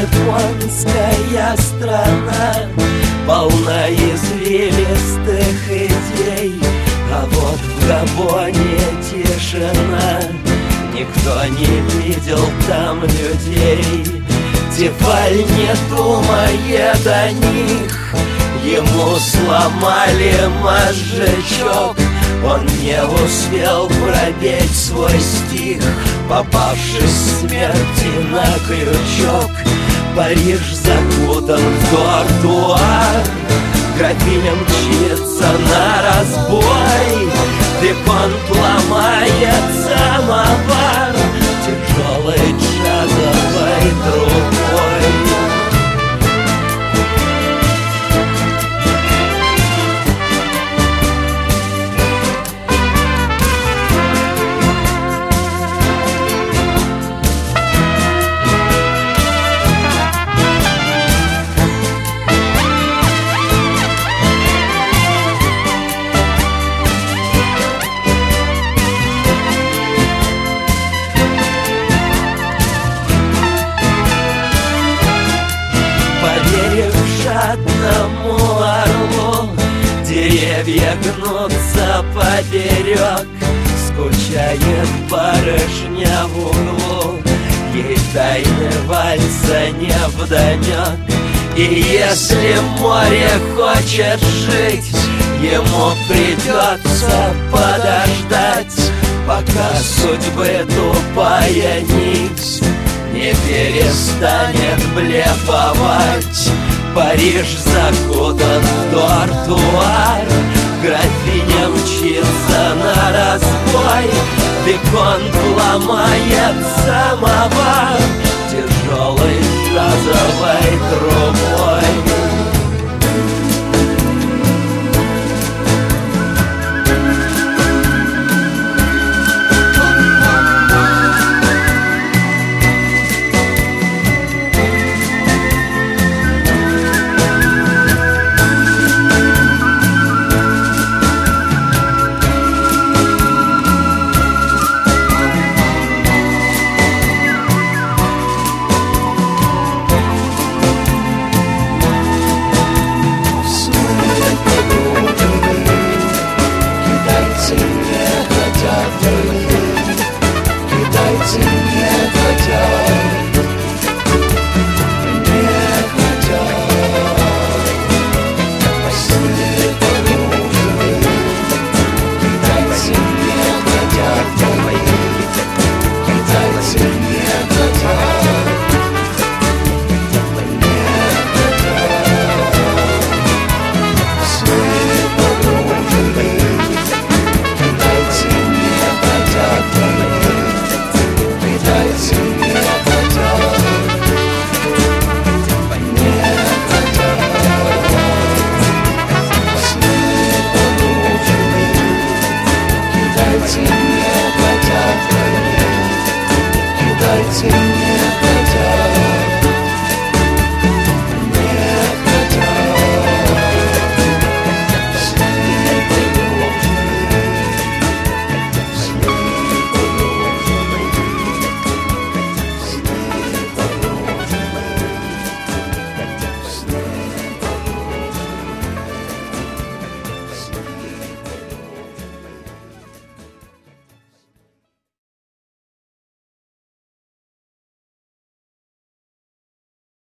японская страна полна извилистых идей, а вот в Габоне тишина. Никто не видел там людей. Тефаль не думает о них. Ему сломали мозжечок. Он не успел пропеть свой стих, попавшись смерти на крючок. Париж закутан в тротуар, графиня мчится на разбой. Виконт ломает самовар тяжелой джазовой трубой. Жадному орлу деревья гнутся поперек. Скучает барышня в углу, ей тайны вальса невдомек. И если море хочет жить, ему придется подождать, пока судьбы тупая нить не перестанет блефовать. Париж закутан в тротуар, графиня мчится на разбой. Виконт ломает самовар